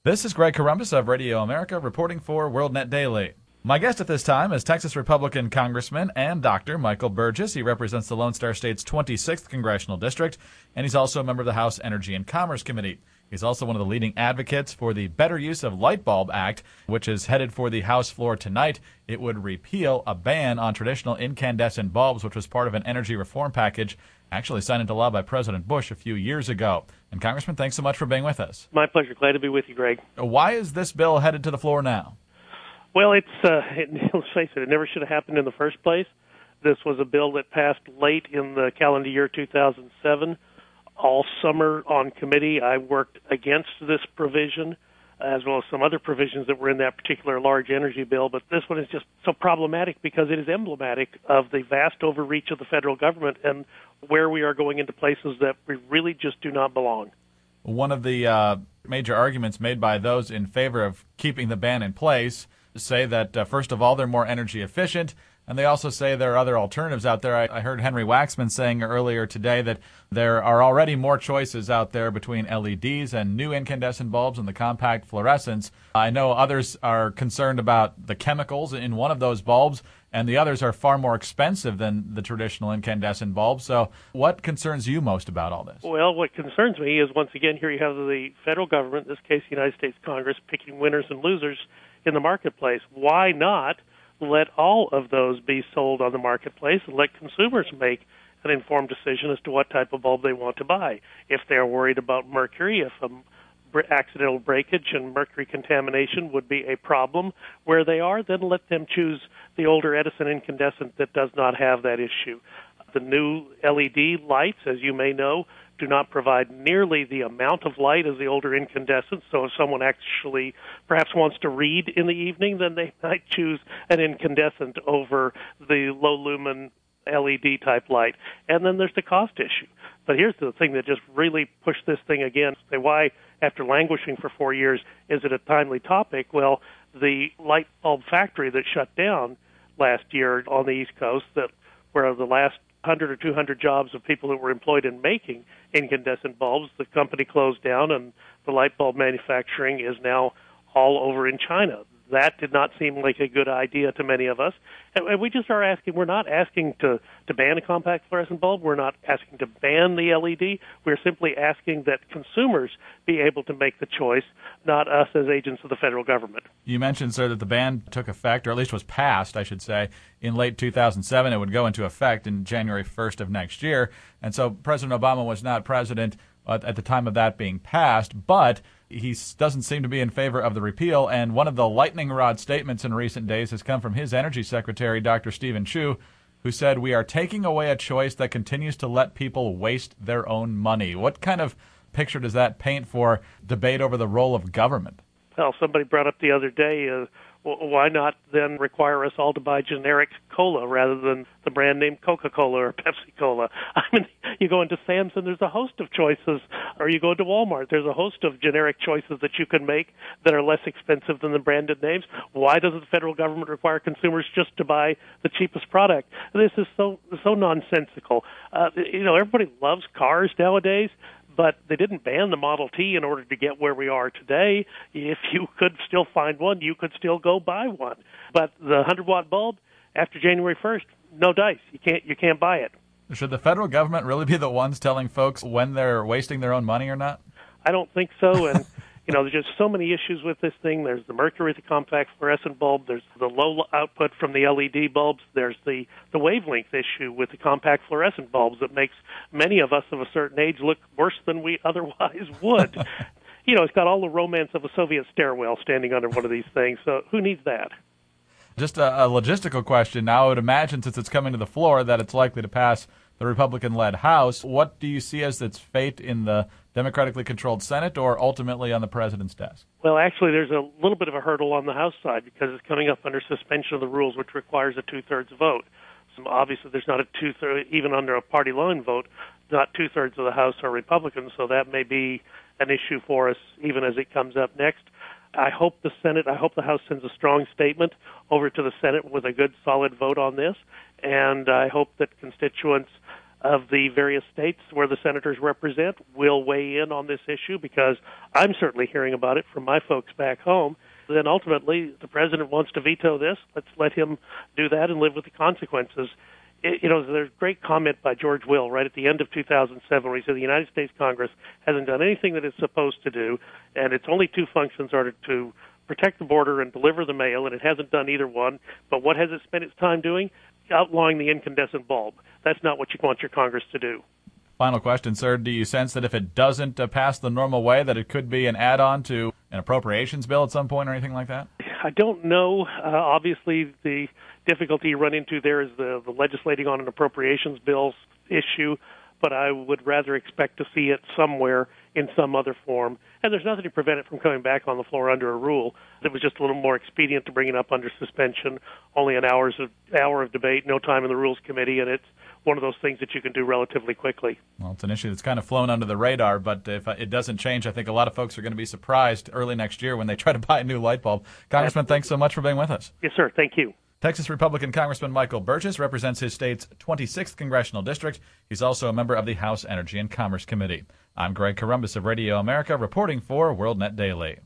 This is Greg Corombos of Radio America reporting for WorldNet Daily. My guest at this time is Texas Republican Congressman and Dr. Michael Burgess. He represents the Lone Star State's 26th Congressional District, and he's also a member of the House Energy and Commerce Committee. He's also one of the leading advocates for the Better Use of Light Bulb Act, which is headed for the House floor tonight. It would repeal a ban on traditional incandescent bulbs, which was part of an energy reform package actually signed into law by President Bush a few years ago. And Congressman, thanks so much for being with us. My pleasure. Glad to be with you, Greg. Why is this bill headed to the floor now? Well, let's face it, it never should have happened in the first place. This was a bill that passed late in the calendar year 2007. All summer on committee, I worked against this provision, as well as some other provisions that were in that particular large energy bill. But this one is just so problematic because it is emblematic of the vast overreach of the federal government and where we are going into places that we really just do not belong. One of the major arguments made by those in favor of keeping the ban in place say that, first of all, they're more energy efficient, and they also say there are other alternatives out there. I heard Henry Waxman saying earlier today that there are already more choices out there between LEDs and new incandescent bulbs and the compact fluorescents. I know others are concerned about the chemicals in one of those bulbs, and the others are far more expensive than the traditional incandescent bulbs. So what concerns you most about all this? Well, what concerns me is, once again, here you have the federal government, in this case the United States Congress, picking winners and losers in the marketplace. Why not let all of those be sold on the marketplace and let consumers make an informed decision as to what type of bulb they want to buy? If they're worried about mercury, if accidental breakage and mercury contamination would be a problem where they are, then let them choose the older Edison incandescent that does not have that issue. The new LED lights, as you may know, do not provide nearly the amount of light as the older incandescents. So if someone actually perhaps wants to read in the evening, then they might choose an incandescent over the low-lumen LED type light. And then there's the cost issue. But here's the thing that just really pushed this thing again. Say, why, after languishing for 4 years, is it a timely topic? Well, the light bulb factory that shut down last year on the East Coast, that where the last 100 or 200 jobs of people who were employed in making incandescent bulbs, the company closed down, and the light bulb manufacturing is now all over in China. That did not seem like a good idea to many of us. And we just are asking, we're not asking to ban a compact fluorescent bulb. We're not asking to ban the LED. We're simply asking that consumers be able to make the choice, not us as agents of the federal government. You mentioned, sir, that the ban took effect, or at least was passed, I should say, in late 2007. It would go into effect in January 1st of next year. And so President Obama was not president at the time of that being passed, but he doesn't seem to be in favor of the repeal, and one of the lightning rod statements in recent days has come from his Energy Secretary, Dr. Steven Chu, who said, "We are taking away a choice that continues to let people waste their own money." What kind of picture does that paint for debate over the role of government? Well, somebody brought up the other day, why not then require us all to buy generic cola rather than the brand name Coca-Cola or Pepsi-Cola? I mean, you go into Sam's and there's a host of choices, or you go into Walmart, there's a host of generic choices that you can make that are less expensive than the branded names. Why doesn't the federal government require consumers just to buy the cheapest product? This is so nonsensical. Everybody loves cars nowadays, but they didn't ban the Model T in order to get where we are today. If you could still find one, you could still go buy one. But the 100-watt bulb, after January 1st, no dice. You can't buy it. Should the federal government really be the ones telling folks when they're wasting their own money or not? I don't think so. And there's just so many issues with this thing. There's the mercury, the compact fluorescent bulb. There's the low output from the LED bulbs. There's the wavelength issue with the compact fluorescent bulbs that makes many of us of a certain age look worse than we otherwise would. It's got all the romance of a Soviet stairwell standing under one of these things. So who needs that? Just a logistical question. Now, I would imagine, since it's coming to the floor, that it's likely to pass the Republican-led House. What do you see as its fate in the democratically controlled Senate or ultimately on the president's desk? Well, actually, there's a little bit of a hurdle on the House side because it's coming up under suspension of the rules, which requires a two-thirds vote. So obviously, there's not a two-thirds, even under a party line vote, not two-thirds of the House are Republicans, so that may be an issue for us even as it comes up next. I hope the House sends a strong statement over to the Senate with a good, solid vote on this, and I hope that constituents of the various states where the senators represent will weigh in on this issue, because I'm certainly hearing about it from my folks back home. Then ultimately, the president wants to veto this. Let's let him do that and live with the consequences. There's a great comment by George Will right at the end of 2007 where he said the United States Congress hasn't done anything that it's supposed to do, and its only two functions are to protect the border and deliver the mail, and it hasn't done either one. But what has it spent its time doing? Outlawing the incandescent bulb. That's not what you want your Congress to do. Final question, sir. Do you sense that if it doesn't pass the normal way, that it could be an add-on to an appropriations bill at some point or anything like that? I don't know. Obviously, the difficulty you run into there is the legislating on an appropriations bill issue, but I would rather expect to see it somewhere in some other form. And there's nothing to prevent it from coming back on the floor under a rule. It was just a little more expedient to bring it up under suspension, only an hour of debate, no time in the Rules Committee, and it's one of those things that you can do relatively quickly. Well, it's an issue that's kind of flown under the radar, but if it doesn't change, I think a lot of folks are going to be surprised early next year when they try to buy a new light bulb. Congressman, Absolutely. Thanks so much for being with us. Yes, sir. Thank you. Texas Republican Congressman Michael Burgess represents his state's 26th congressional district. He's also a member of the House Energy and Commerce Committee. I'm Greg Columbus of Radio America, reporting for WorldNet Daily.